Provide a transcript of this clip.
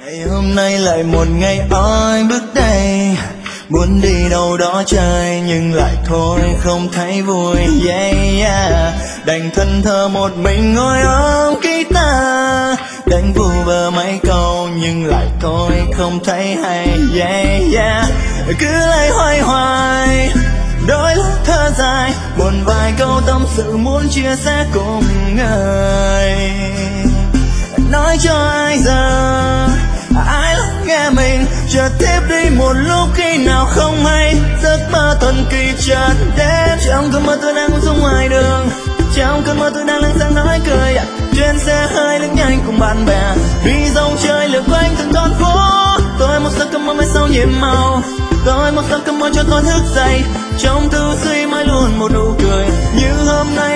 Ngày hôm nay lại một ngày oi bước đây, muốn đi đâu đó chơi nhưng lại thôi không thấy vui. Đành thân thờ một mình ngồi ôm guitar, đánh vu vơ mấy câu nhưng lại thôi không thấy hay. Cứ lấy hoài hoài đôi lúc thở dài, buồn vài câu tâm sự muốn chia sẻ cùng người. Nói cho ai giờ ai lắng nghe mình, chợt tiếp đi một lúc khi nào không hay. Giấc mơ thần kỳ chợt đến, trong cơn mơ tôi đang xuống ngoài đường, trong cơn mơ tôi đang lặng sang nói cười. Trên xe hơi lướt nhanh cùng bạn bè, đi dòng chơi lượn quanh từng con phố. Tôi một giấc cơn mơ mai sau nhiệm màu, tôi một giấc cơn mơ cho tôi thức dậy, trong tư duy mãi luôn một nụ cười. Như hôm nay